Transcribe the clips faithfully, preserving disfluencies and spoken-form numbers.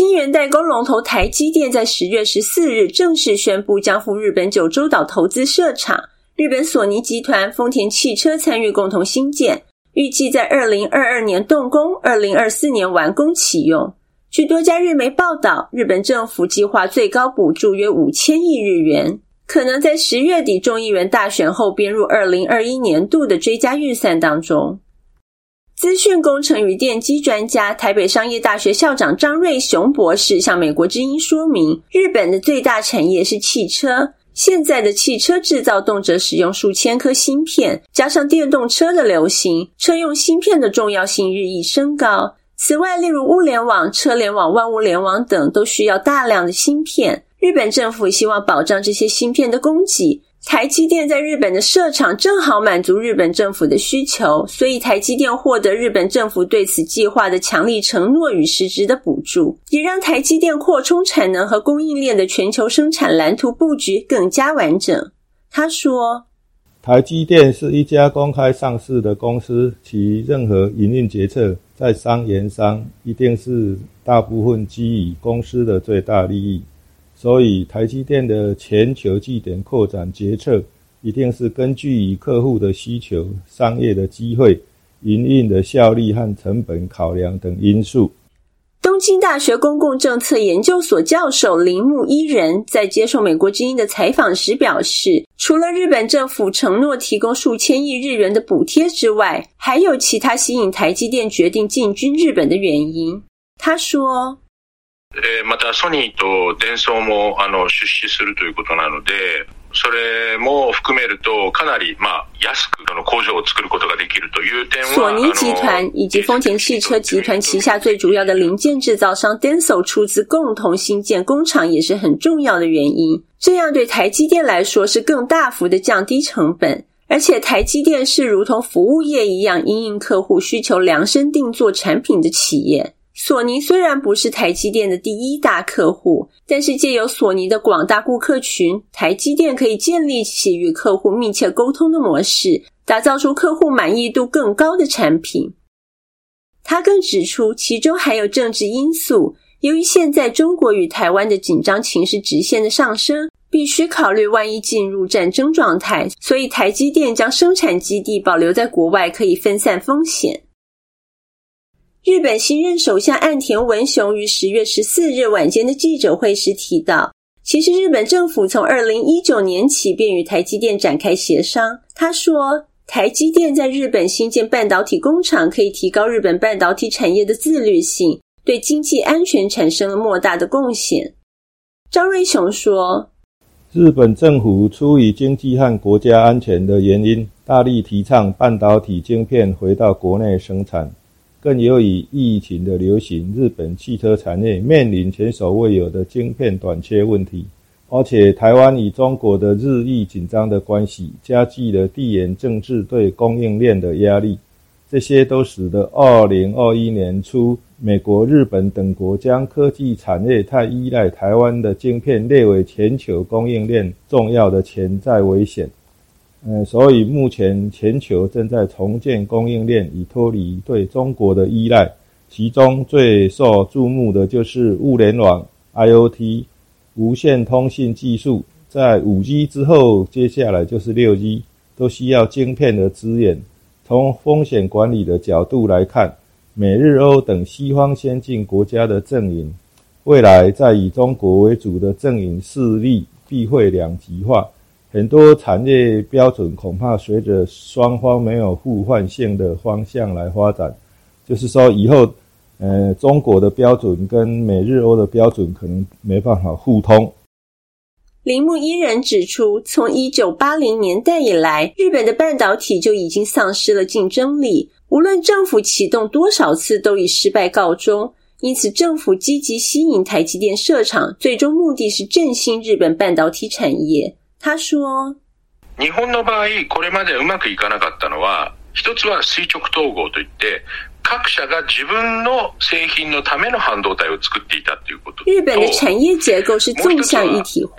晶圆代工龙头台积电在十月十四日正式宣布将赴日本九州岛投资设厂，日本索尼集团、丰田汽车参与共同兴建，预计在二零二二年动工，二零二四年完工启用。据多家日媒报道，日本政府计划最高补助约五千亿日元，可能在十月底众议员大选后编入二零二一年度的追加预算当中。资讯工程与电机专家、台北商业大学校长张瑞雄博士向美国之音说明，日本的最大产业是汽车，现在的汽车制造动辄使用数千颗芯片，加上电动车的流行，车用芯片的重要性日益升高。此外，例如物联网、车联网、万物联网等都需要大量的芯片，日本政府希望保障这些芯片的供给。台积电在日本的设厂正好满足日本政府的需求，所以台积电获得日本政府对此计划的强力承诺与实质的补助，也让台积电扩充产能和供应链的全球生产蓝图布局更加完整。他说， 台积电是一家公开上市的公司，其任何营运决策在商言商一定是大部分基于公司的最大利益，所以台积电的全球据点扩展决策一定是根据于客户的需求、商业的机会、营运的效率和成本考量等因素。 东京大学公共政策研究所教授铃木一人在接受美国之音的采访时表示，除了日本政府承诺提供数千亿日元的补贴之外，还有其他吸引台积電決定进军日本的原因。他说， えー、またソニーとデンソーもあの出資するということなので、それも含めるとかなりまあ安くの工場を作ることができるという点は、 索尼集团以及丰田汽车集团旗下最主要的零件制造商 Denso 出资共同新建工厂也是很重要的原因。这样对台积电来说是更大幅的降低成本，而且台积电是如同服务业一样因应客户需求量身定做产品的企业。索尼虽然不是台积电的第一大客户，但是借由索尼的广大顾客群，台积电可以建立起与客户密切沟通的模式，打造出客户满意度更高的产品。他更指出，其中还有政治因素，由于现在中国与台湾的紧张情势直线的上升，必须考虑万一进入战争状态，所以台积电将生产基地保留在国外，可以分散风险。日本新任首相岸田文雄于十月十四日晚间的记者会时提到，其实日本政府从二零一九年起便与台积电展开协商。他说，台积电在日本新建半导体工厂可以提高日本半导体产业的自律性，对经济安全产生了莫大的贡献。张瑞雄说， 日本政府出于经济和国家安全的原因，大力提倡半导体晶片回到国内生产。更由于疫情的流行，日本汽车产业面临前所未有的晶片短缺问题，而且台湾与中国的日益紧张的关系，加剧了地缘政治对供应链的压力。这些都使得二零二一年初，美国、日本等国将科技产业太依赖台湾的晶片列为全球供应链重要的潜在危险。呃，所以目前全球正在重建供应链，以脱离对中国的依赖。其中最受注目的就是物联网、I O T、无线通信技术。在 五 G 之后，接下来就是 六 G， 都需要晶片的支援。从风险管理的角度来看，美日欧等西方先进国家的阵营，未来在以中国为主的阵营势力必会两极化。很多产业标准恐怕随着双方没有互换性的方向来发展，就是说以后呃，中国的标准跟美日欧的标准可能没办法互通。 铃木一人指出，从一九八零年代以来，日本的半导体就已经丧失了竞争力，无论政府启动多少次都以失败告终，因此政府积极吸引台积电设厂，最终目的是振兴日本半导体产业。他说， 日本の場合、これまでうまくいかなかったのは、一つは垂直統合といって、各社が自分の製品のための半導体を作っていたということ。 日本的产业结构是纵向一体化，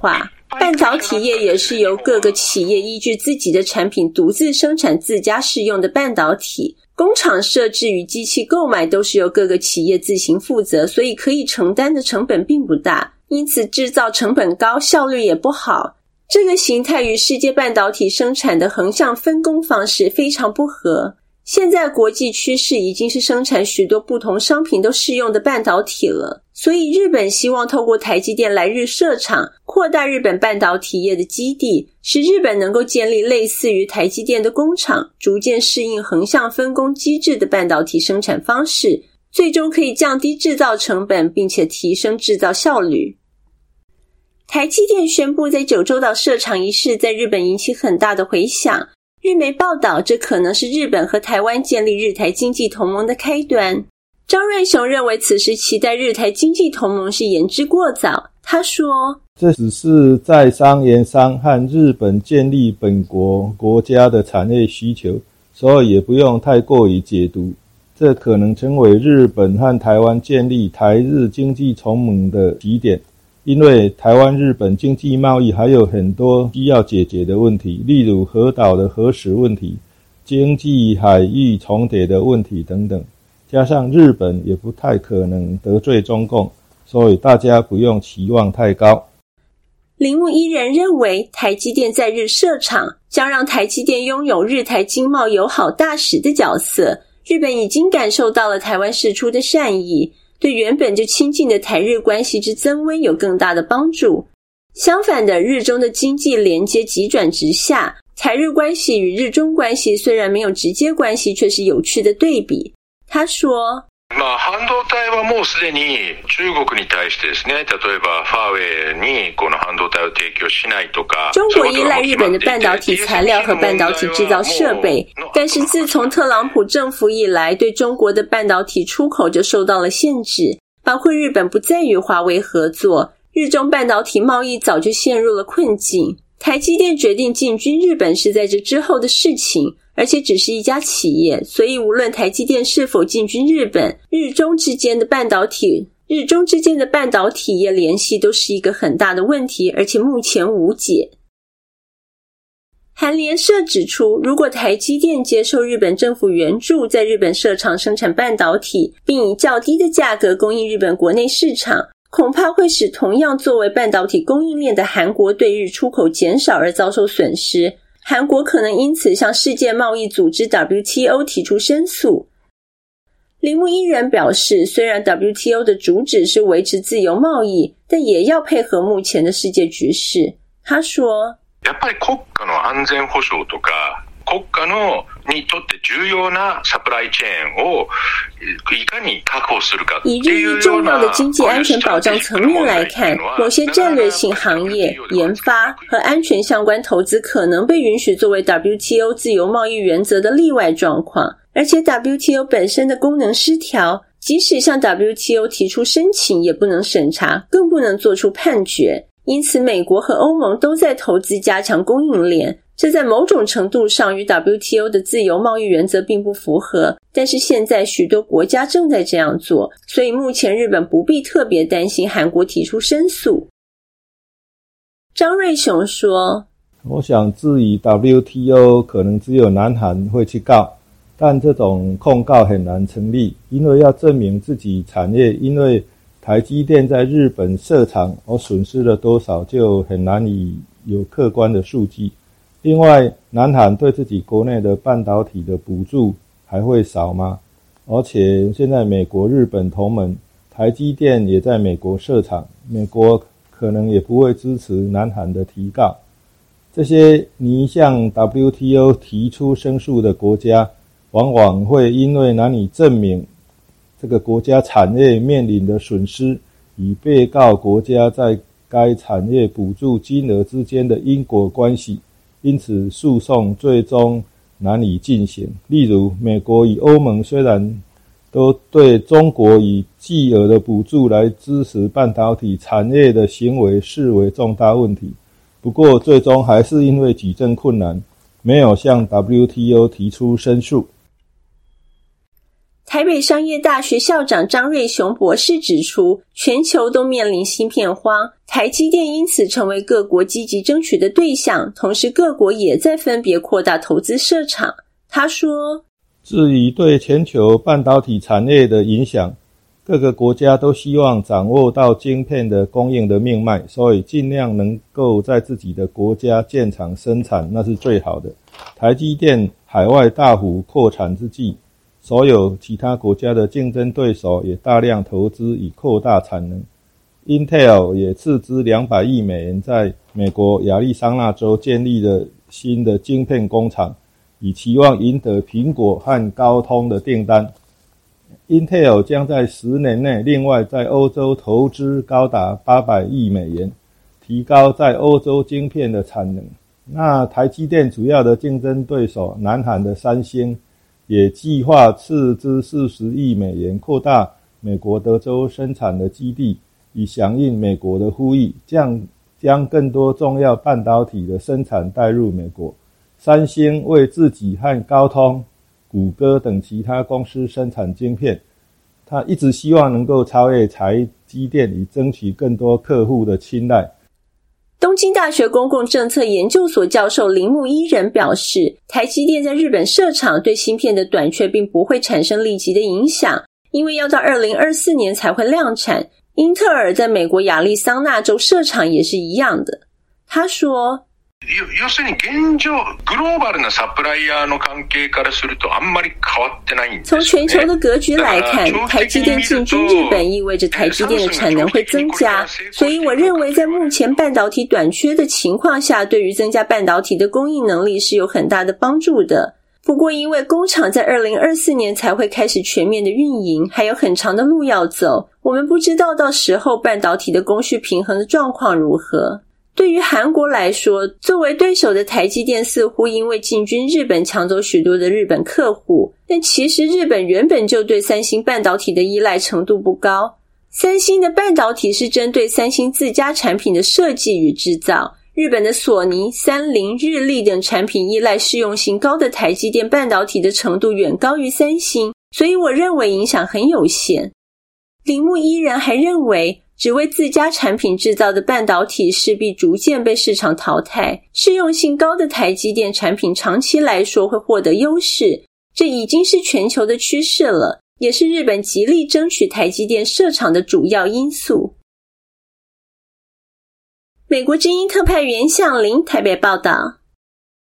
半导体业也是由各个企业依据自己的产品独自生产自家适用的半导体，工厂设置与机器购买都是由各个企业自行负责，所以可以承担的成本并不大，因此制造成本高，效率也不好。这个形态与世界半导体生产的横向分工方式非常不合。现在国际趋势已经是生产许多不同商品都适用的半导体了，所以日本希望透过台积电来日设厂，扩大日本半导体业的基地，使日本能够建立类似于台积电的工厂，逐渐适应横向分工机制的半导体生产方式，最终可以降低制造成本，并且提升制造效率。台积电宣布在九州岛设厂一事在日本引起很大的回响。日媒报道，这可能是日本和台湾建立日台经济同盟的开端。张瑞雄认为此时期待日台经济同盟是言之过早。他说， 这只是在商言商和日本建立本国国家的产业需求，所以也不用太过于解读。这可能成为日本和台湾建立台日经济同盟的起点。因为台湾日本经济贸易还有很多需要解决的问题，例如核岛的核食问题、经济海域重叠的问题等等，加上日本也不太可能得罪中共，所以大家不用期望太高。 铃木一人认为，台积电在日设厂将让台积电拥有日台经贸友好大使的角色。日本已经感受到了台湾释出的善意，对原本就亲近的台日关系之增温有更大的帮助。相反的，日中的经济连接急转直下，台日关系与日中关系虽然没有直接关系，却是有趣的对比。他说， まあ、半導体はもうすでに中国に対してですね、例えばファーウェイにこの半導体を提供しないとか。 中国依赖日本的半导体材料和半导体制造设备，但是自从特朗普政府以来，对中国的半导体出口就受到了限制，包括日本不再与华为合作，日中半导体贸易早就陷入了困境。台积电决定进军日本是在这之后的事情，而且只是一家企业，所以无论台积电是否进军日本，日中之间的半导体日中之间的半导体业联系都是一个很大的问题，而且目前无解。韩联社指出，如果台积电接受日本政府援助，在日本设厂生产半导体，并以较低的价格供应日本国内市场，恐怕会使同样作为半导体供应链的韩国对日出口减少而遭受损失。韩国可能因此向世界贸易组织 W T O 提出申诉。铃木一人表示，虽然 W T O 的主旨是维持自由贸易，但也要配合目前的世界局势。他说， やっぱり国家の安全保障とか国家のにとって重要なサプライチェーンをいかに確保するか。 以日益重要的经济安全保障层面来看，某些战略性行业、研发和安全相关投资可能被允许作为 W T O 自由贸易原则的例外状况，而且 W T O 本身的功能失调，即使向 W T O 提出申请也不能审查，更不能做出判决。因此美国和欧盟都在投资加强供应链，这在某种程度上与 W T O 的自由贸易原则并不符合，但是现在许多国家正在这样做，所以目前日本不必特别担心韩国提出申诉。张瑞雄说， 我想质疑 W T O 可能只有南韩会去告，但这种控告很难成立，因为要证明自己产业因为台积电在日本设厂而损失了多少，就很难以有客观的数据。另外，南韩对自己国内的半导体的补助还会少吗？而且现在美国、日本同盟，台积电也在美国设厂，美国可能也不会支持南韩的提告。这些拟向 W T O 提出申诉的国家，往往会因为难以证明这个国家产业面临的损失与被告国家在该产业补助金额之间的因果关系，因此诉讼最终难以进行。例如，美国与欧盟虽然都对中国以巨额的补助来支持半导体产业的行为视为重大问题，不过最终还是因为举证困难，没有向 W T O 提出申诉。 台北商业大学校长张瑞雄博士指出，全球都面临芯片荒，台积电因此成为各国积极争取的对象，同时各国也在分别扩大投资设厂。他说， 至于对全球半导体产业的影响，各个国家都希望掌握到晶片的供应的命脉，所以尽量能够在自己的国家建厂生产，那是最好的。台积电海外大幅扩产之际，所有其他国家的竞争对手也大量投资以扩大产能。Intel 也斥资两百亿美元在美国亚利桑那州建立了新的晶片工厂，以期望赢得苹果和高通的订单。Intel 将在十年内另外在欧洲投资高达八百亿美元，提高在欧洲晶片的产能。那台积电主要的竞争对手南韩的三星也计划斥资四十亿美元扩大美国德州生产的基地，以响应美国的呼吁，将将更多重要半导体的生产带入美国。三星为自己和高通、谷歌等其他公司生产晶片，他一直希望能够超越台积电，以争取更多客户的青睐。 东京大学公共政策研究所教授铃木一人表示，台积电在日本设厂对芯片的短缺并不会产生立即的影响，因为要到二零二四年才会量产。英特尔在美国亞利桑那州设厂也是一样的。他说， 要するに現状グローバルなサプライヤーの関係からするとあんまり変わってないんですね。 从全球的格局来看，台积电进军日本意味着台积电的产能会增加，所以我认为在目前半导体短缺的情况下，对于增加半导体的供应能力是有很大的帮助的。不过因为工厂在二零二四年才会开始全面的运营，还有很长的路要走，我们不知道到时候半导体的供需平衡的状况如何。对于韩国来说，作为对手的台积电似乎因为进军日本抢走许多的日本客户，但其实日本原本就对三星半导体的依赖程度不高。三星的半导体是针对三星自家产品的设计与制造，日本的索尼、三菱、日立等产品依赖适用性高的台积电半导体的程度远高于三星，所以我认为影响很有限。铃木一人还认为，只为自家产品制造的半导体势必逐渐被市场淘汰，适用性高的台积电产品长期来说会获得优势，这已经是全球的趋势了，也是日本极力争取台积电设厂的主要因素。美国之音特派员向林台北报道。